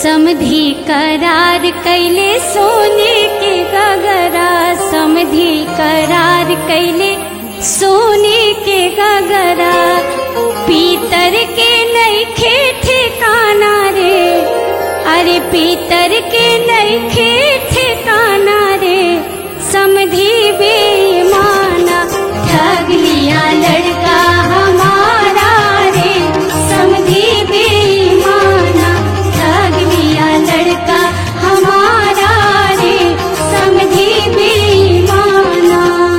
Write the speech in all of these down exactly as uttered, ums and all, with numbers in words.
समधी करार कैले सोने के गगरा, समधी करार कैले सोने के गगरा, पीतर के नइखे ठिकाना रे, अरे पीतर के नइखे ठिकाना रे, समधी बेईमाना ठग लिया लड़का हमारा रे, समधी बेईमाना ठग लिया लड़का हमारा रे, समधी बेईमाना।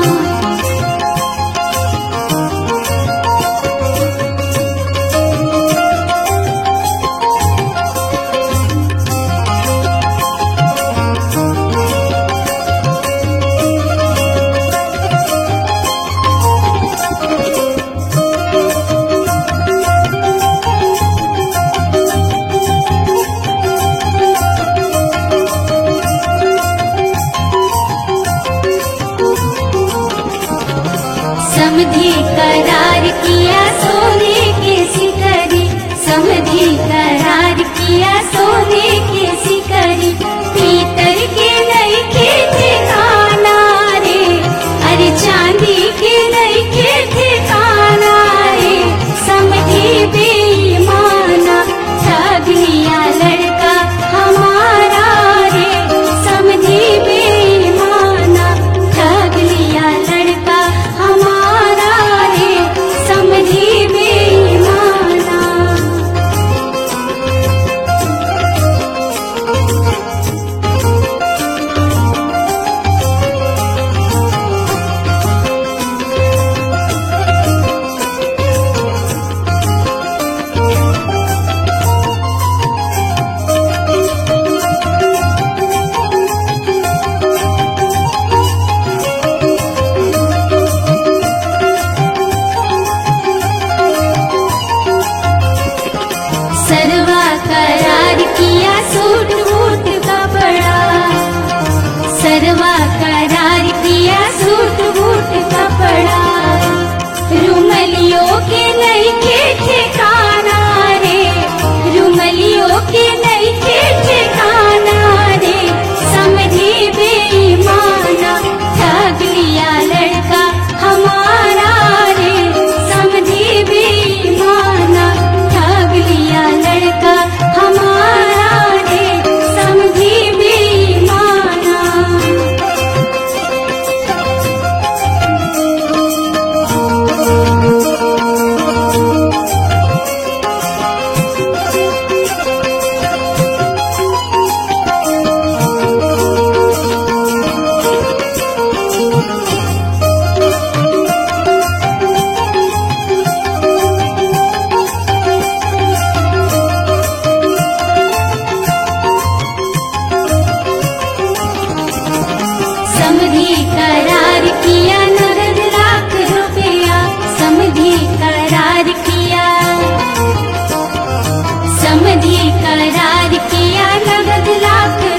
समधी करार किया सोने के सिकरी, समधी करार किया सोने के सिकरी, पीतर के नइखे ठिकाना रे, अरे चांदी के नइखे ठिकाना रे, समधी बेईमाना ठग लिया लड़का हमारा रे, समधी बेईमाना ठग लिया लड़का हमारा रे, समधी बेईमाना। सरवा करार किया सूट बूट कपड़ा, सरवा करार किया सूट बूट कपड़ा, रुमलियों के नइखे ठिकाना रे, रुमलियों के नइखे ठिकाना रे, समधी बेईमाना ठग लिया लड़का हमारा रे, समधी बेईमाना ठग लिया लड़का हमारा रे, समधी बेईमाना। समधी करार किया नगद लाख रुपया, समधी करार किया, समधी करार किया नगद लाख